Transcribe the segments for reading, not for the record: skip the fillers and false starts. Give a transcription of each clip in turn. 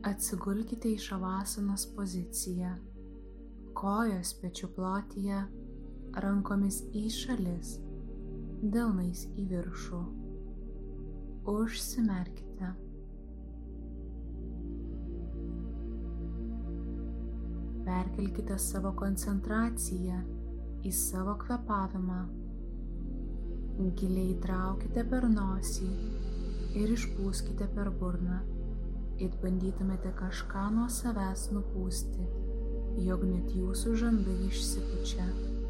Atsigulkite į šavasanos poziciją, kojos pečių plotyje, rankomis į šalis, delnais į viršų. Užsimerkite. Perkelkite savo koncentraciją į savo kvėpavimą. Giliai įtraukite per nosį ir išpūskite per burną. It bandytumėte kažką nuo savęs nupūsti, jog net jūsų žandai išsipučia.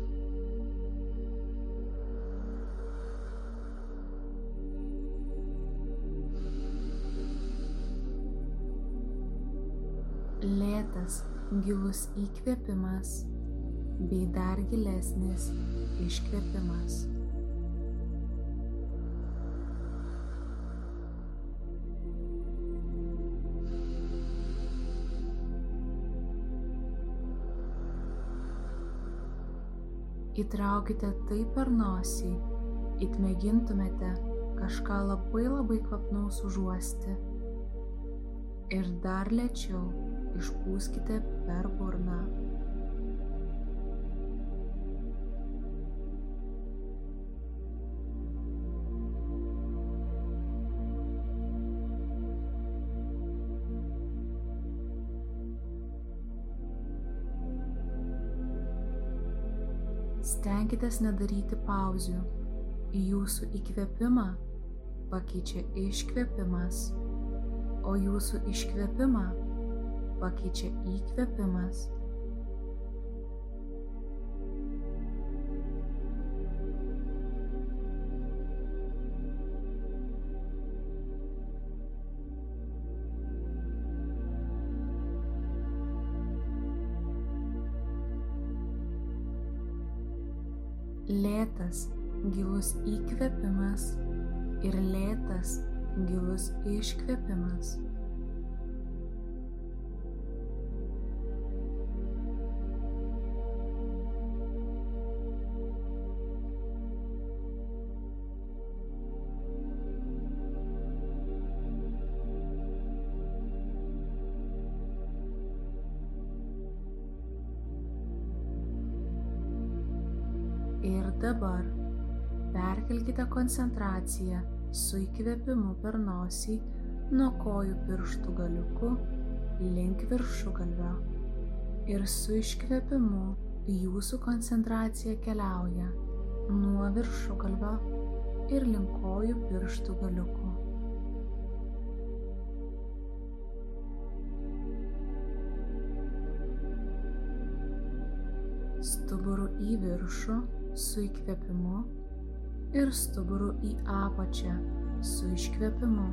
Lėtas, gilus įkvėpimas bei dar gilesnis iškvėpimas. Įtraukite tai per nosį, it mėgintumėte kažką labai kvapnaus užuosti. Ir dar lėčiau išpūskite per burną. Stenkitės nedaryti pauzių. Jūsų įkvėpimą pakeičia iškvėpimas, o jūsų iškvėpimą pakeičia įkvėpimas. Lėtas, gilus įkvėpimas ir lėtas, gilus iškvėpimas. Ir dabar perkelkite koncentraciją su įkvėpimu per nosį nuo kojų pirštų galiukų link viršugalvio. Ir su iškvėpimu jūsų koncentracija keliauja nuo viršugalvio ir link kojų pirštų galiukų. Stuburu į viršų su įkvėpimu ir stuburu į apačią su iškvėpimu.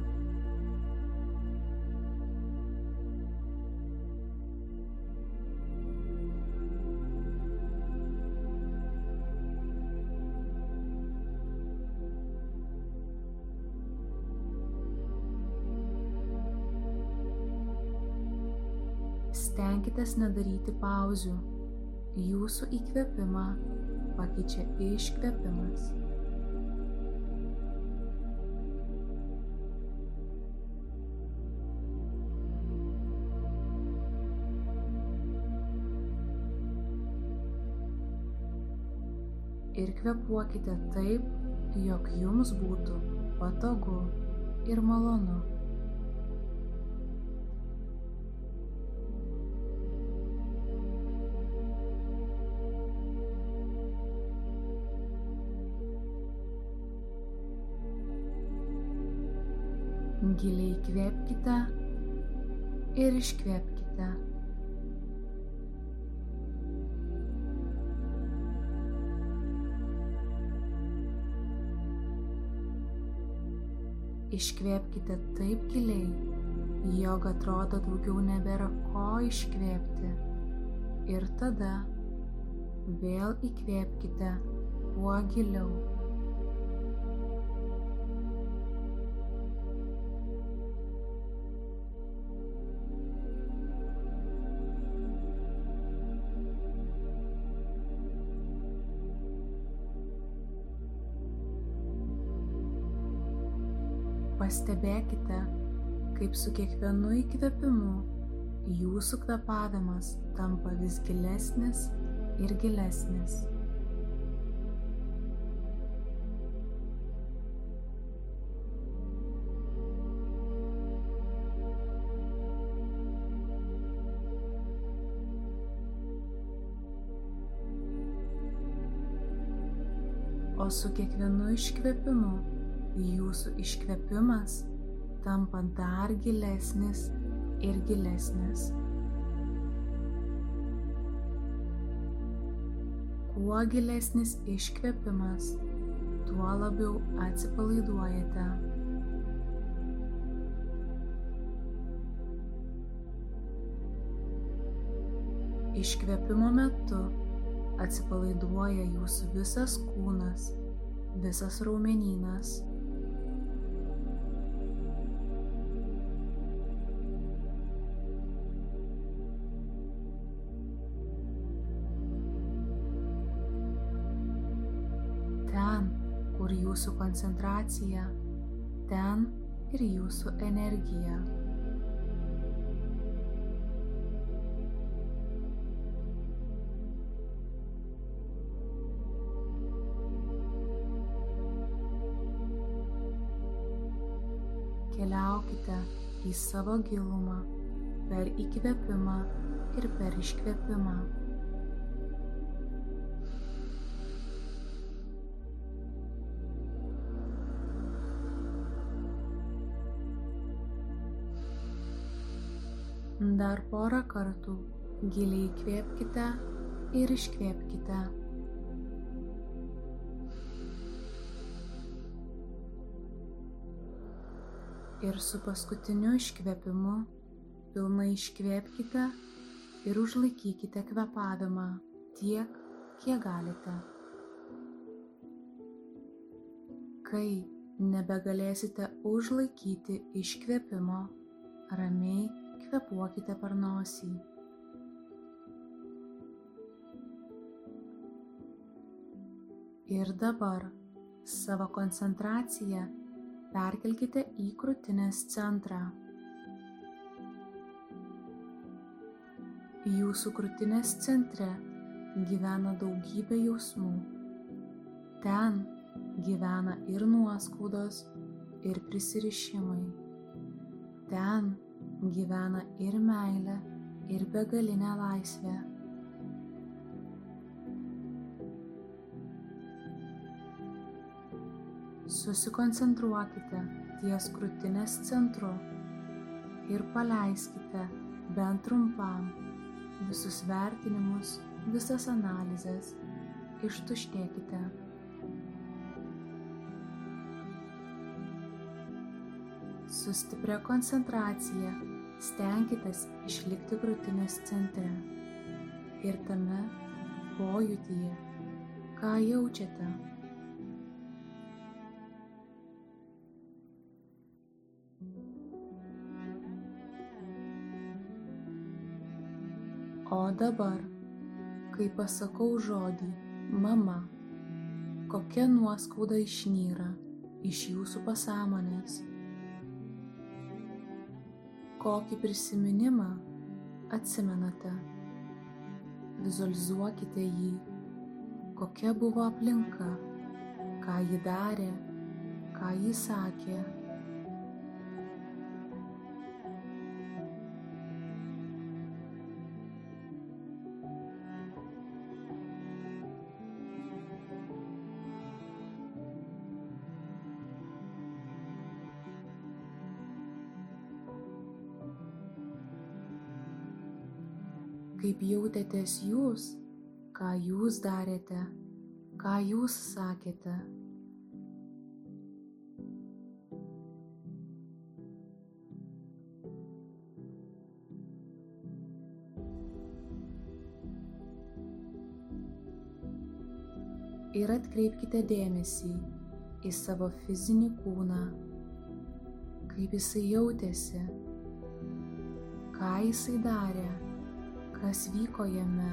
Stenkitės nedaryti pauzių. Jūsų įkvėpimą pakeičia iškvėpimas. Ir kvėpuokite taip, jog jums būtų patogu ir malonu. Giliai įkvėpkite ir iškvėpkite. Iškvėpkite taip giliai, jog atrodo daugiau nebėra ko iškvėpti. Ir tada vėl įkvėpkite kuo giliau. Pastebėkite, kaip su kiekvienu įkvėpimu jūsų kvėpavimas tampa vis gilesnis ir gilesnis. O su kiekvienu iškvėpimu jūsų iškvėpimas tampa dar gilesnis ir gilesnis. Kuo gilesnis iškvėpimas, tuo labiau atsipalaiduojate. Iškvėpimo metu atsipalaiduoja jūsų visas kūnas, visas raumenynas. Ten, kur jūsų koncentracija, ten ir jūsų energija. Keliaukite į savo gilumą per įkvėpimą ir per iškvėpimą. Dar porą kartų giliai įkvėpkite ir iškvėpkite. Ir su paskutiniu iškvėpimu pilnai iškvėpkite ir užlaikykite kvėpavimą tiek, kiek galite. Kai nebegalėsite užlaikyti iškvėpimo, ramiai kvėpuokite per nosį. Ir dabar savo koncentraciją perkelkite į krūtinės centrą. Jūsų krūtinės centre gyvena daugybė jausmų. Ten gyvena ir nuoskaudos, ir prisirišimai. Ten gyvena ir meilė, ir begalinė laisvė. Susikoncentruokite ties krūtinės centru ir paleiskite bent trumpam visus vertinimus, visas analizes, ištuštėkite. Su stipria koncentracija stenkitės išlikti krūtinės centre ir tame pojūtyje, ką jaučiate. O dabar, kai pasakau žodį mama, kokia nuoskauda išnyra iš jūsų pasąmonės? Kokį prisiminimą atsimenate? Vizualizuokite jį, kokia buvo aplinka, ką ji darė, ką ji sakė. Kaip jautėtės jūs, ką jūs darėte, ką jūs sakėte. Ir atkreipkite dėmesį į savo fizinį kūną, kaip jisai jautėsi, ką jisai darė, kas vyko jame,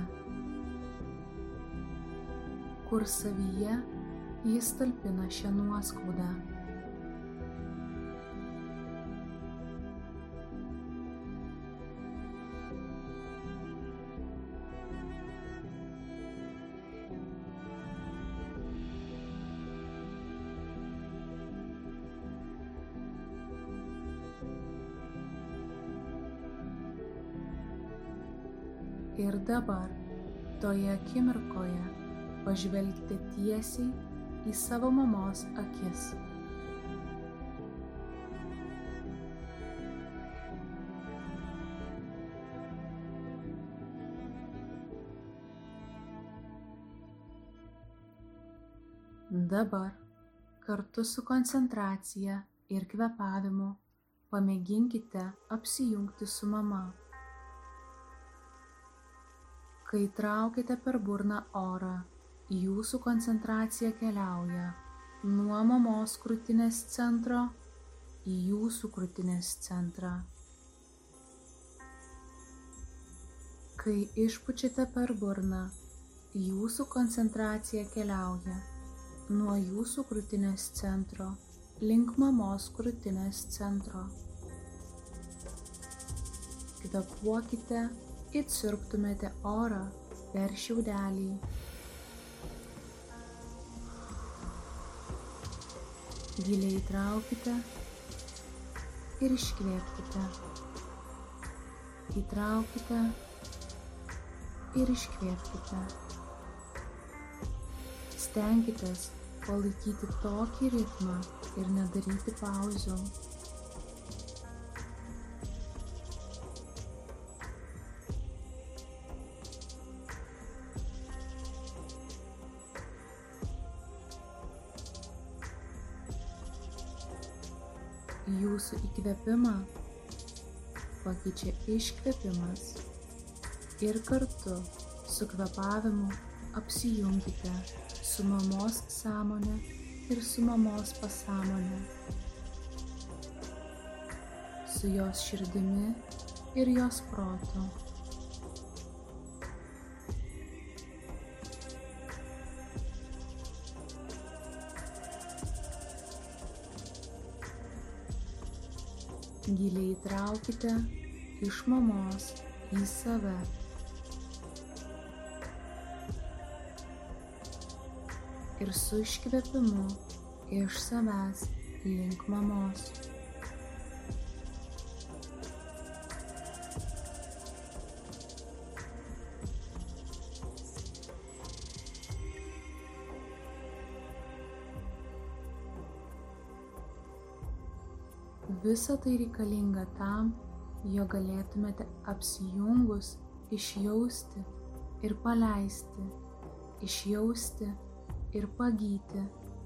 kur savyje jis talpina šią nuoskaudą. ir dabar, toje akimirkoje, pažvelkite tiesiai į savo mamos akis. Dabar kartu su koncentracija ir kvėpavimu pamėginkite apsijungti su mama. Kai traukiate per burną orą, jūsų koncentracija keliauja nuo mamos krūtinės centro į jūsų krūtinės centrą. Kai išpučiate per burną, jūsų koncentracija keliauja nuo jūsų krūtinės centro link mamos krūtinės centro. Kvėpuokite, it siurbtumėte orą per šiaudelį. Giliai įtraukite ir iškvėpkite. Įtraukite ir iškvėpkite. Stenkitės palaikyti tokį ritmą ir nedaryti pauzių. Jūsų įkvėpimą pakeičia iškvėpimas ir kartu su kvėpavimu apsijungite su mamos sąmonė ir su mamos pasąmonė, su jos širdimi ir jos protu. Giliai įtraukite iš mamos į save. Ir su iškvėpimu iš savęs link mamos. Visa tai reikalinga tam, jog galėtumėte apsijungus išjausti ir paleisti, išjausti ir pagyti.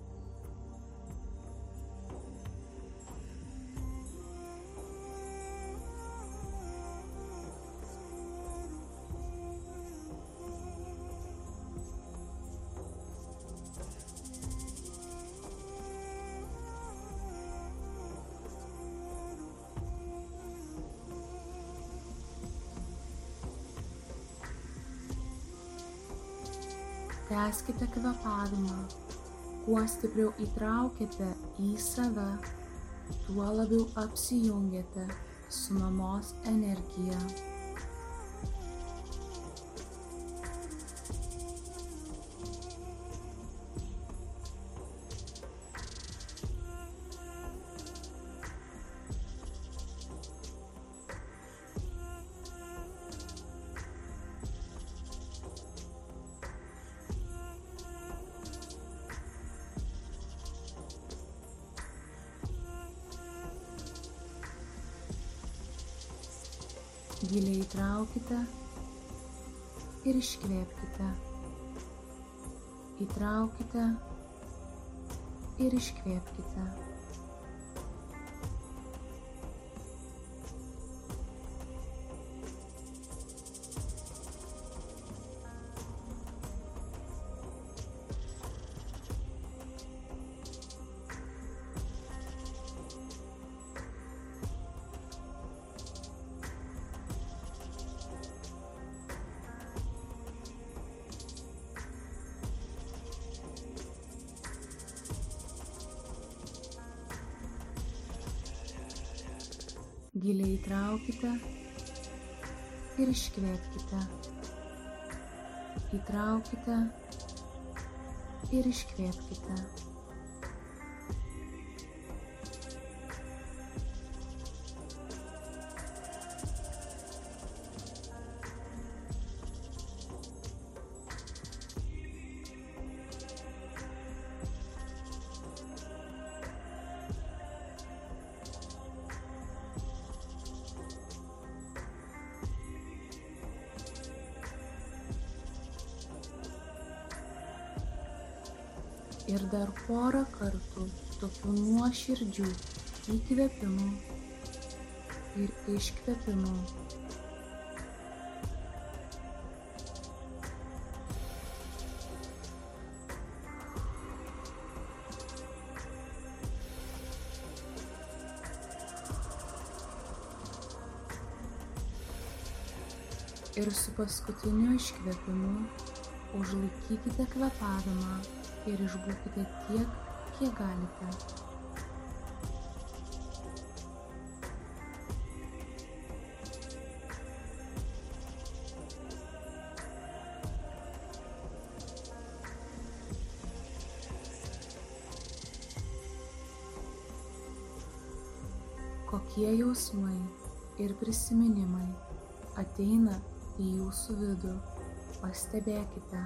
Tęskite kvėpavimą. Kuo stipriau įtraukiate į save, tuo labiau apsijungiate su mamos energija. Giliai įtraukite ir iškvėpkite. Įtraukite ir iškvėpkite. Giliai įtraukite ir iškvėpkite. Įtraukite ir iškvėpkite. Ir dar porą kartų tokių nuoširdžių įkvėpimų ir iškvėpimų. Ir su paskutiniu iškvėpimu užlaikykite kvėpavimą ir išbūkite tiek, kiek galite. Kokie jausmai ir prisiminimai ateina į jūsų vidų, pastebėkite.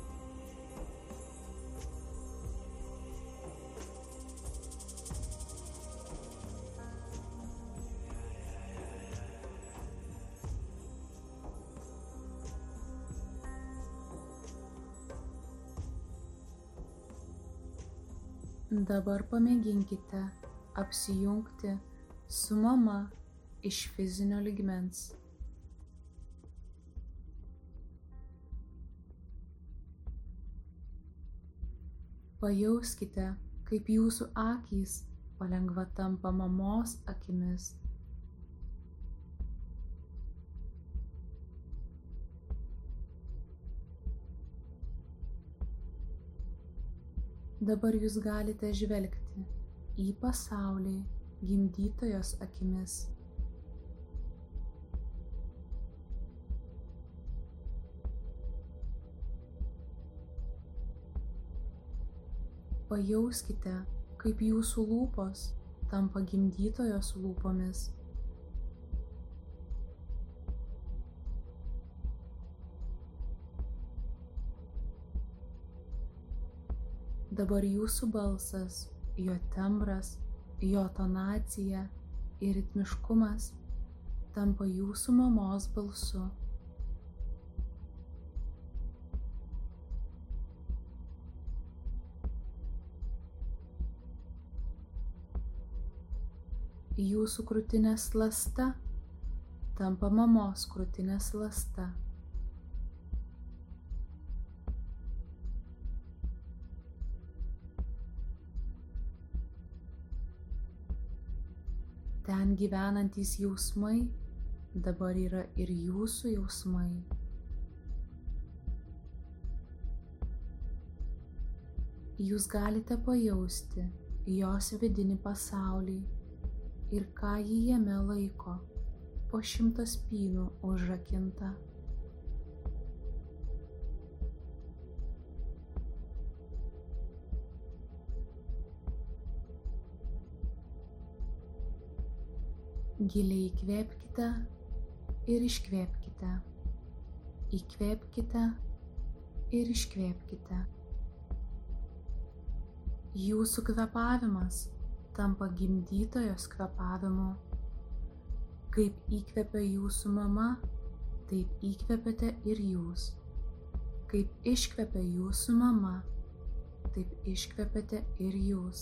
Dabar pamėginkite apsijungti su mama iš fizinio lygmens. Pajauskite, kaip jūsų akys palengva tampa mamos akimis. Dabar jūs galite žvelgti į pasaulį gimdytojos akimis. Pajauskite, kaip jūsų lūpos tampa gimdytojos lūpomis. Dabar jūsų balsas, jo tembras, jo tonacija ir ritmiškumas tampa jūsų mamos balsu. Jūsų krūtinės ląsta tampa mamos krūtinės ląsta. Ten gyvenantys jausmai dabar yra ir jūsų jausmai. Jūs galite pajausti jos vidinį pasaulį ir ką ji jame laiko, po 100 spynų užrakinta. Giliai įkvėpkite ir iškvėpkite. Įkvėpkite ir iškvėpkite. Jūsų kvėpavimas tampa gimdytojos kvėpavimu. Kaip įkvepia jūsų mama, taip įkvepiate ir jūs. Kaip iškvepia jūsų mama, taip iškvepiate ir jūs.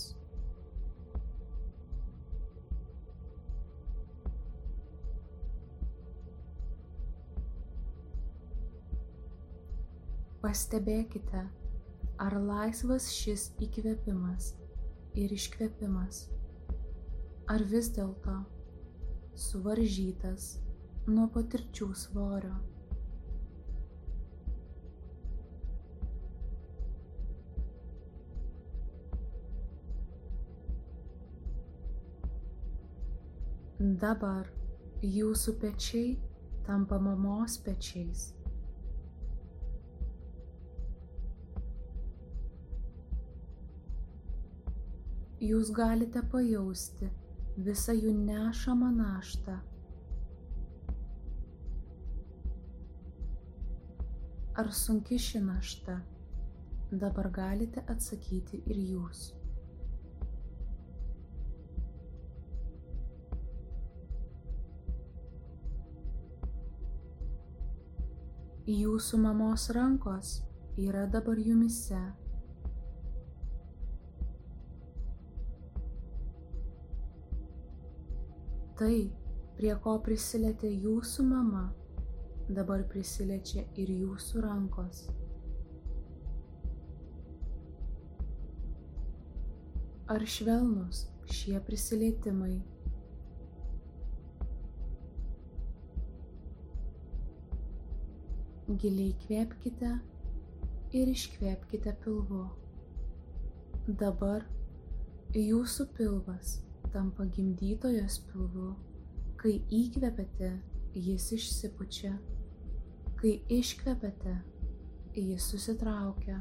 Pastebėkite, ar laisvas šis įkvėpimas ir iškvėpimas, ar vis dėlto suvaržytas nuo patirčių svorio. Dabar jūsų pečiai tampa mamos pečiais. Jūs galite pajausti visą jų nešamą naštą. Ar sunki ši našta? Dabar galite atsakyti ir jūs. Jūsų mamos rankos yra dabar jumyse. Tai, prie ko prisilietė jūsų mama, dabar prisiliečia ir jūsų rankos. Ar švelnus šie prisilietimai? Giliai įkvėpkite ir iškvėpkite pilvu. Dabar jūsų pilvas tampa gimdytojos pilvu. Kai įkvepiate, jis išsipučia. Kai iškvepiate, jis susitraukia.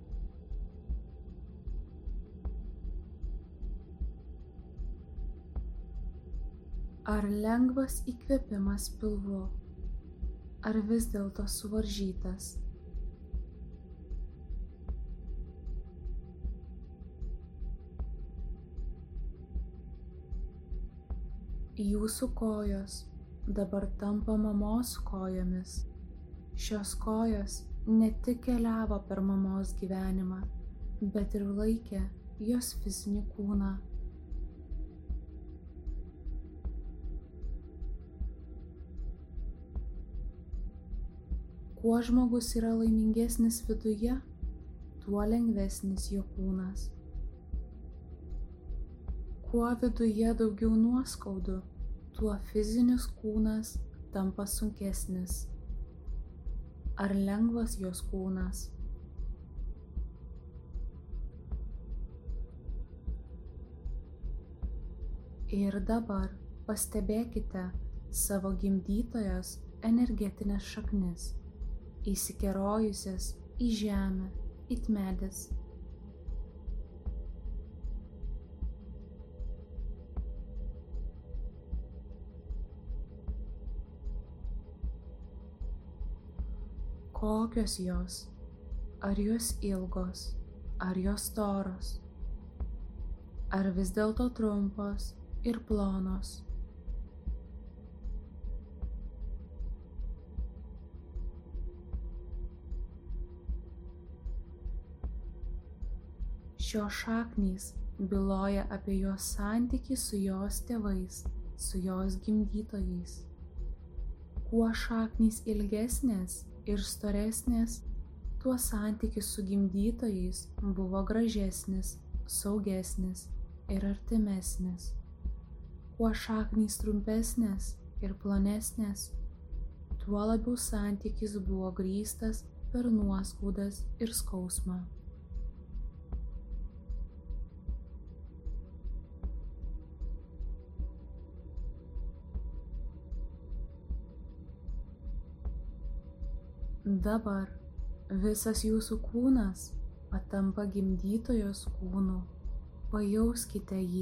Ar lengvas įkvėpimas pilvu, ar vis dėlto suvaržytas? Jūsų kojos dabar tampa mamos kojomis. Šios kojos ne tik keliavo per mamos gyvenimą, bet ir laikė jos fizinį kūną. Kuo žmogus yra laimingesnis viduje, tuo lengvesnis jo kūnas. Kuo viduje daugiau nuoskaudų, tuo fizinis kūnas tampa sunkesnis. Ar lengvas jos kūnas? Ir dabar pastebėkite savo gimdytojos energetinės šaknis, įsikerojusias į žemę, it medis. Kokios jos? Ar jos ilgos? Ar jos storos? Ar vis dėlto trumpos ir plonos? Šios šaknys byloja apie jos santykį su jos tėvais, su jos gimdytojais. Kuo šaknys ilgesnės ir storesnės, tuo santykis su gimdytojais buvo gražesnis, saugesnis ir artimesnis. Kuo šaknys trumpesnės ir plonesnės, tuo labiau santykis buvo grįstas per nuoskaudas ir skausmą. Dabar visas jūsų kūnas patampa gimdytojos kūnu. Pajauskite jį.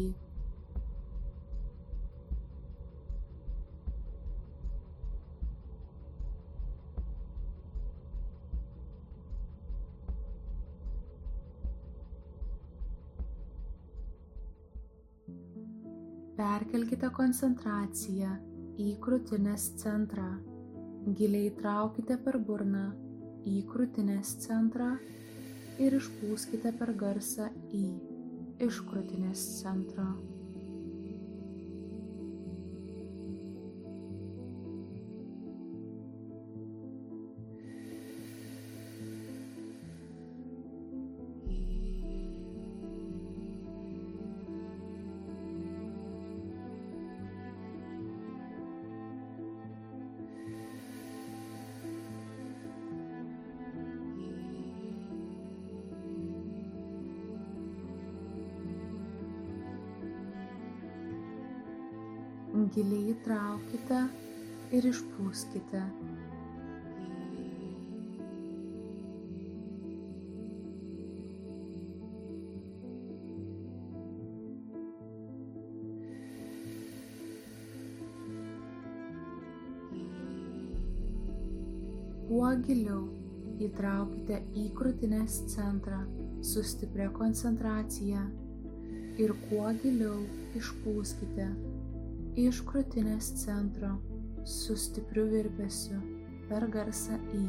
Perkelkite koncentraciją į krūtinės centrą. Giliai traukite per burną į krūtinės centrą ir išpūskite per garsą į iš krūtinės centro. Giliai įtraukite ir išpūskite. Kuo giliau įtraukite į krūtinės centrą su stipria koncentracija ir kuo giliau išpūskite iš krūtinės centro su stipriu virpesiu per garsą į.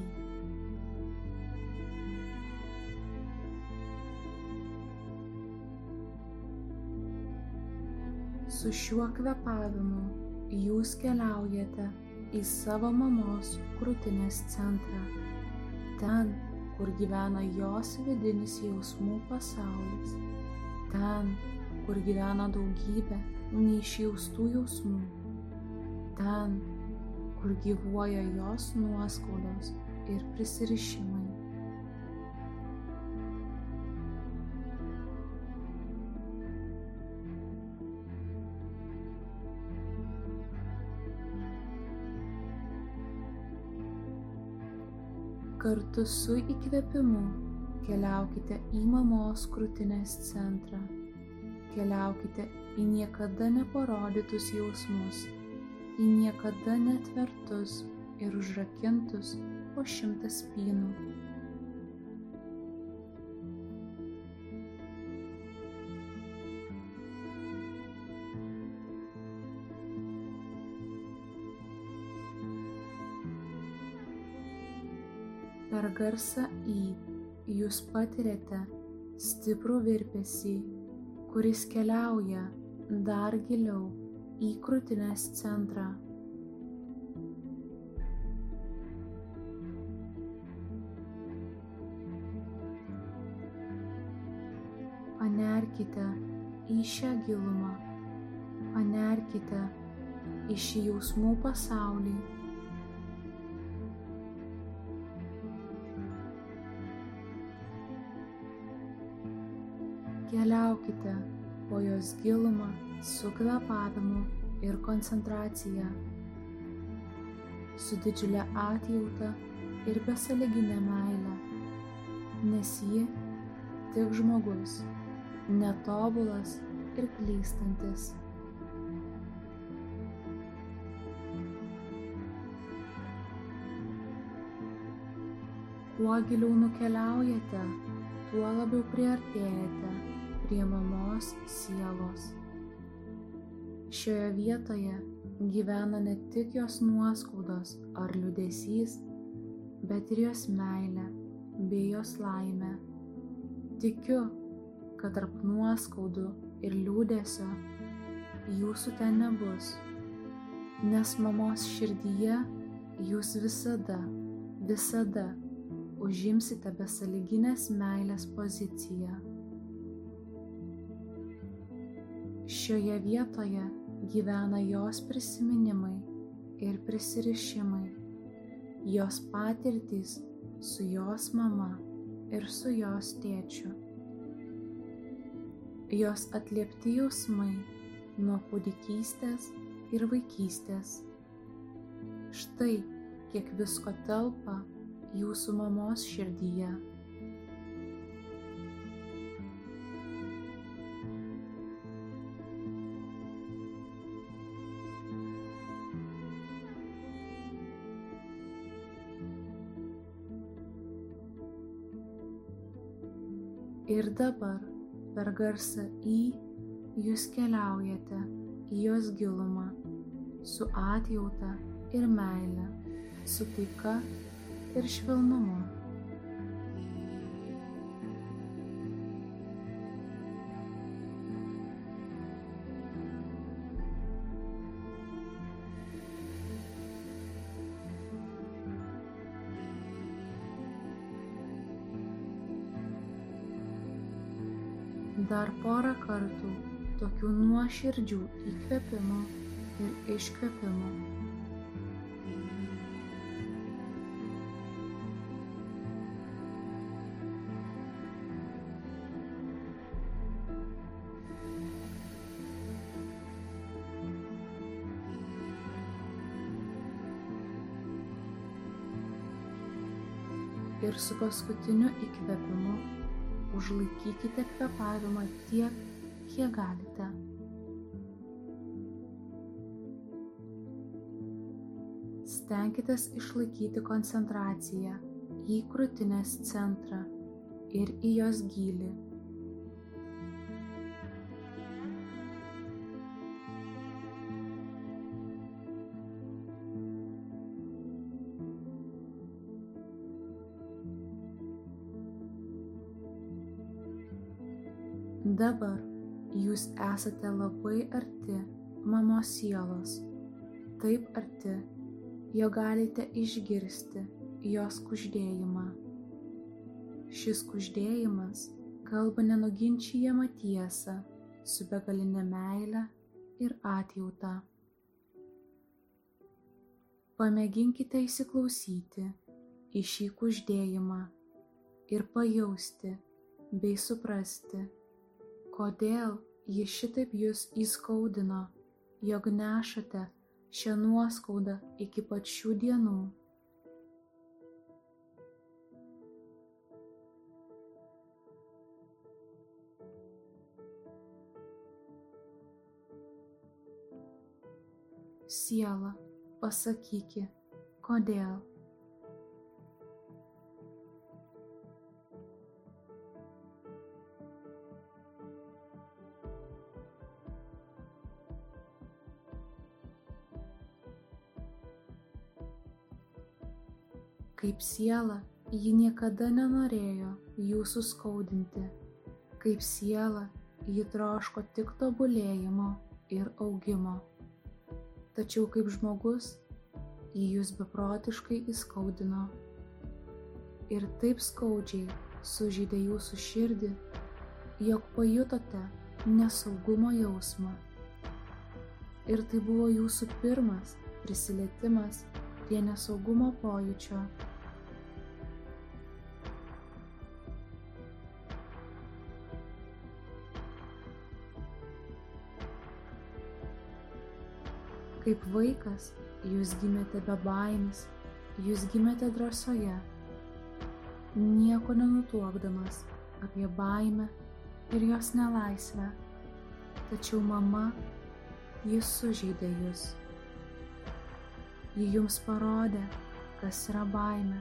Su šiuo kvėpavimu jūs keliaujate į savo mamos krūtinės centrą, ten, kur gyvena jos vidinis jausmų pasaulis, ten, kur gyvena daugybė neišjaustų jausmų, ten, kur gyvuoja jos nuoskaudos ir prisirišimai. Kartu su įkvėpimu keliaukite į mamos krūtinės centrą. Keliaukite į niekada neparodytus jausmus, į niekada netvertus ir užrakintus po 100 spynų. Per garsą į jūs patiriate stiprų virpesį, kuris keliauja dar giliau į krūtinės centrą. Panerkite į šią gilumą, panerkite į šį jausmų pasaulį. Keliaukite po jos gilumą su kvėpavimu ir koncentracija, su didžiulė atjauta ir besąlyginė meile, nes ji tik žmogus, netobulas ir klystantis. Kuo giliau nukeliaujate, tuo labiau priartėjate prie mamos sielos. Šioje vietoje gyvena ne tik jos nuoskaudos ar liūdesys, bet ir jos meilė bei jos laimė. Tikiu, kad tarp nuoskaudų ir liūdesio jūsų ten nebus, nes mamos širdyje jūs visada užimsite besąlyginės meilės poziciją. Šioje vietoje gyvena jos prisiminimai ir prisirišimai, jos patirtys su jos mama ir su jos tėčiu, jos atliepti jausmai nuo kūdikystės ir vaikystės. Štai kiek visko telpa jūsų mamos širdyje. Ir dabar per garsą į jūs keliaujate į jos gilumą su atjauta ir meile, su taika ir švelnumu. Dar porą kartų tokių nuoširdžių įkvėpimų ir iškvėpimų. Ir su paskutiniu įkvėpimu užlaikykite kvėpavimą tiek, kiek galite. Stenkitės išlaikyti koncentraciją į krūtinės centrą ir į jos gylį. Dabar jūs esate labai arti mamos sielos taip arti, jog galite išgirsti jos kuždėjimą. Šis kuždėjimas kalba nenuginčijamą tiesą su begaline meile ir atjauta. Pamėginkite įsiklausyti į šį kuždėjimą ir pajausti bei suprasti, kodėl jis šitaip jūs įskaudino, jog nešate šią nuoskaudą iki pat šių dienų. Siela, pasakyki, kodėl. Kaip siela, ji niekada nenorėjo jūsų skaudinti. Kaip siela, ji troško tik tobulėjimo ir augimo. Tačiau kaip žmogus, ji jūs beprotiškai įskaudino. Ir taip skaudžiai sužeidė jūsų širdį, jog pajutote nesaugumo jausmą. Ir tai buvo jūsų pirmas prisilietimas prie nesaugumo pojūčio. Kaip vaikas, jūs gimėte be baimės, jūs gimėte drąsoje, nieko nenutuokdamas apie baimę ir jos nelaisvę. Tačiau mama, jis sužeidė jūs. Ji jums parodė, kas yra baimė.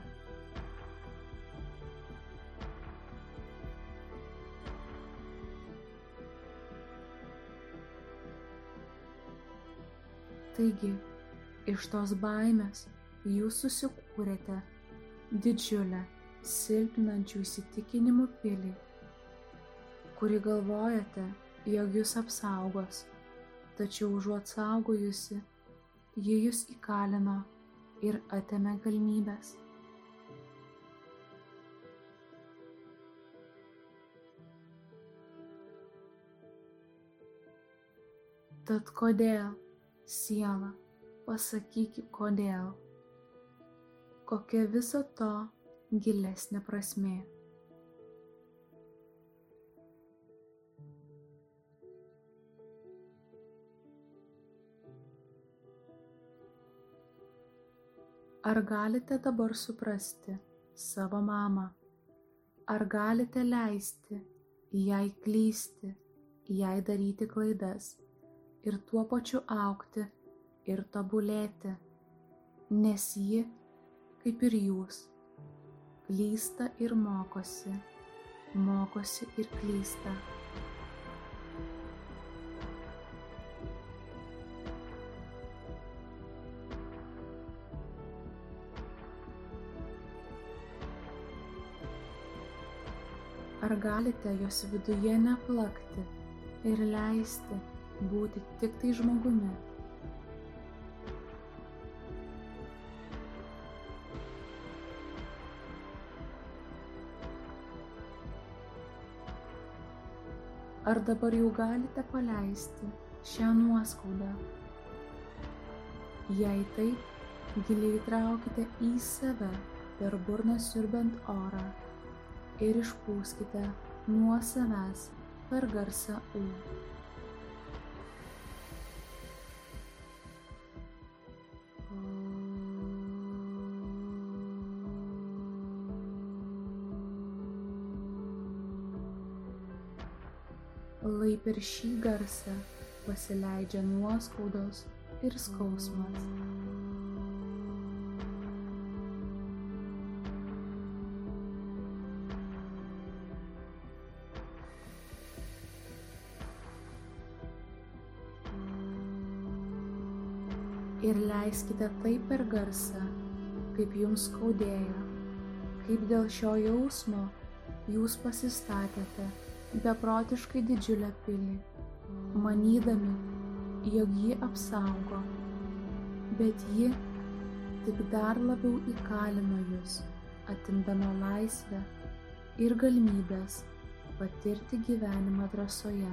Taigi, iš tos baimės jūs susikūrėte didžiulę, silpninančių įsitikinimų pilį, kuri galvojate, jog jūs apsaugos, tačiau užuot saugojusi, ji jūs įkalino ir atėmė galimybės. Tad kodėl, siela, pasakyk, kodėl? Kokia viso to gilesnė prasmė? Ar galite dabar suprasti savo mamą? Ar galite leisti jai klysti, jai daryti klaidas ir tuo pačiu augti ir tobulėti, nes ji, kaip ir jūs, klysta ir mokosi ir klysta. Ar galite jos viduje neplakti ir leisti būti tik tai žmogumi? Ar dabar jau galite paleisti šią nuoskaudą? Jei taip, giliai traukite į save per burną siurbiant orą ir išpūskite nuo savęs per garsą U. Lai per šį garsą pasileidžia nuoskaudos ir skausmas. Ir leiskite taip per garsą, kaip jums skaudėjo, kaip dėl šio jausmo jūs pasistatėte beprotiškai didžiulę pilį, manydami, jog ji apsaugo, bet ji tik dar labiau įkalino jus, atimdama laisvę ir galimybės patirti gyvenimą drąsoje.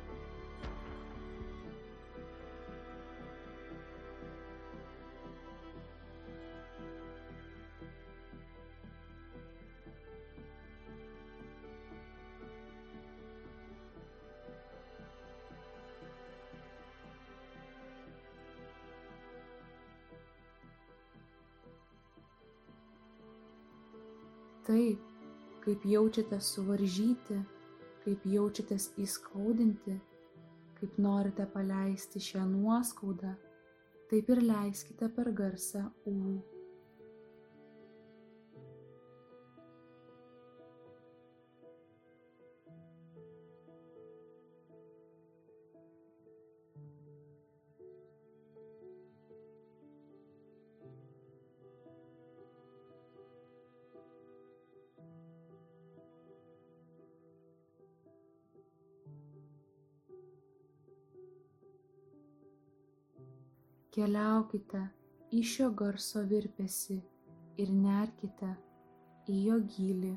Taip, kaip jaučiatės suvaržyti, kaip jaučiatės įskaudinti, kaip norite paleisti šią nuoskaudą, taip ir leiskite per garsą ū. Keliaukite į šio garso virpesį ir nerkite į jo gylį.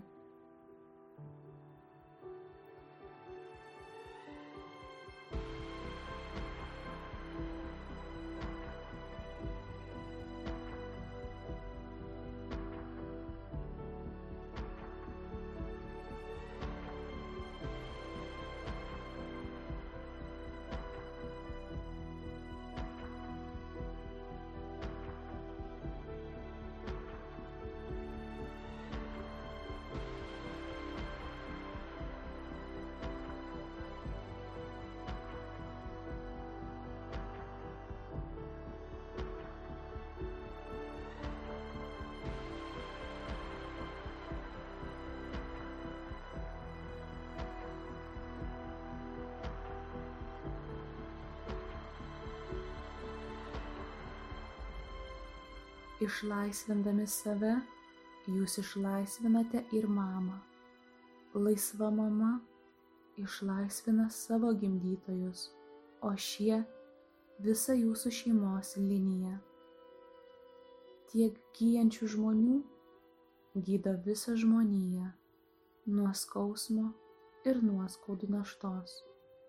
Išlaisvindami save, jūs išlaisvinate ir mamą. Laisva mama išlaisvina savo gimdytojus, o šie visą jūsų šeimos liniją. Tiek gyjančių žmonių gydo visą žmoniją nuo skausmo ir nuoskaudų naštos.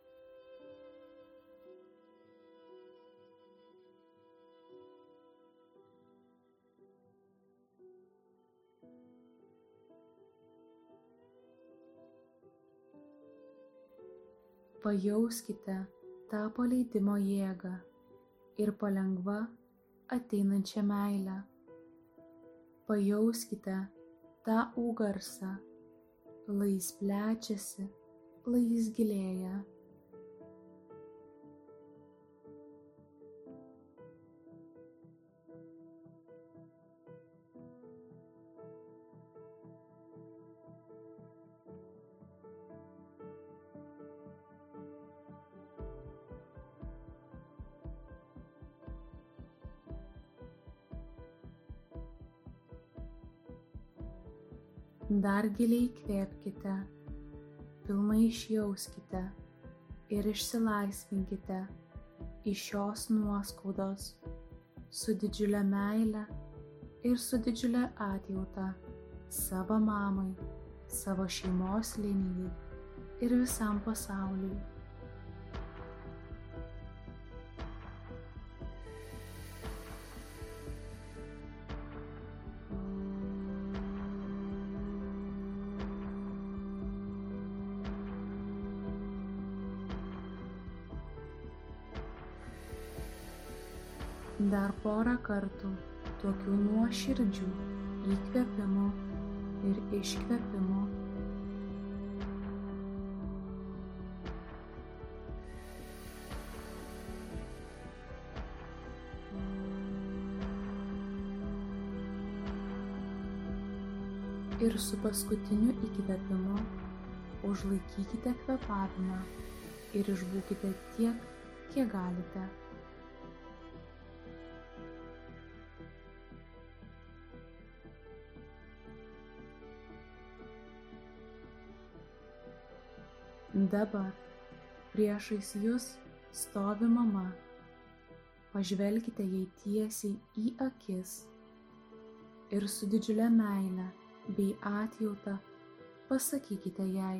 Pajauskite tą paleidimo jėgą ir palengva ateinančią meilę. Pajauskite tą ū garsą, lai jis plečiasi, lai jis gilėja. Dar giliai įkvėpkite, pilnai išjauskite ir išsilaisvinkite iš šios nuoskaudos su didžiulė meile ir su didžiulė atjauta savo mamai, savo šeimos linijai ir visam pasauliui. Dar porą kartų tokių nuoširdžių įkvėpimų ir iškvėpimų. Ir su paskutiniu įkvėpimu užlaikykite kvėpavimą ir išbūkite tiek, kiek galite. Dabar priešais jūs stovi mama. Pažvelkite jai tiesiai į akis ir su didžiulė meile bei atjauta pasakykite jai: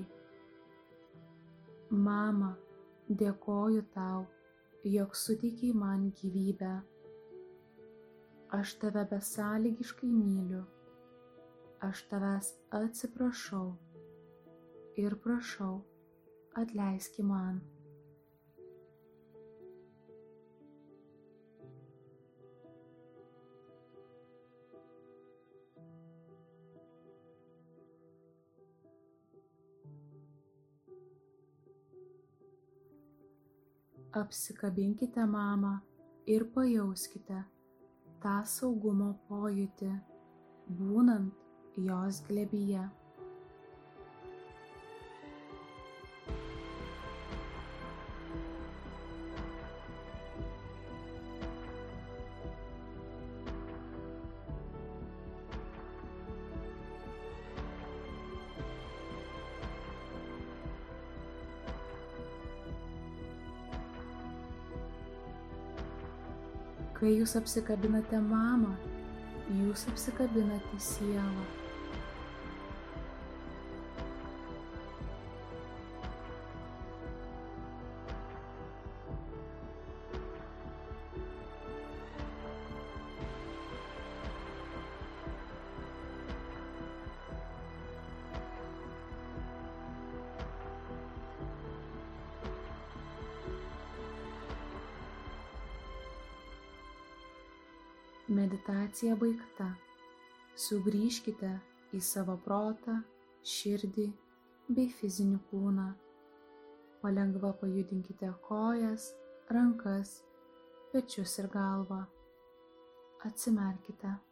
Mama, dėkoju tau, jog suteikei man gyvybę. Aš tave besąlygiškai myliu. Aš tavęs atsiprašau ir prašau, atleiski man. Apsikabinkite mamą ir pajauskite tą saugumo pojūtį, būnant jos glėbyje. Kai jūs apsikabinate mamą, jūs apsikabinate sielą. Meditacija baigta. Sugrįžkite į savo protą, širdį bei fizinį kūną. Palengva pajudinkite kojas, rankas, pečius ir galvą. Atsimerkite.